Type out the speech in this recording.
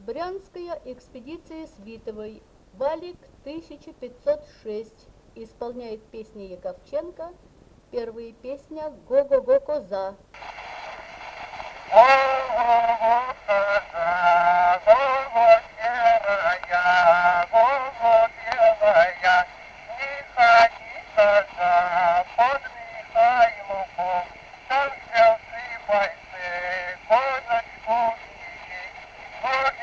Брянская экспедиция Свитовой. Валик 1506. Исполняет песни Яковченко. Первая песня «Го-го-го, коза». Thank you.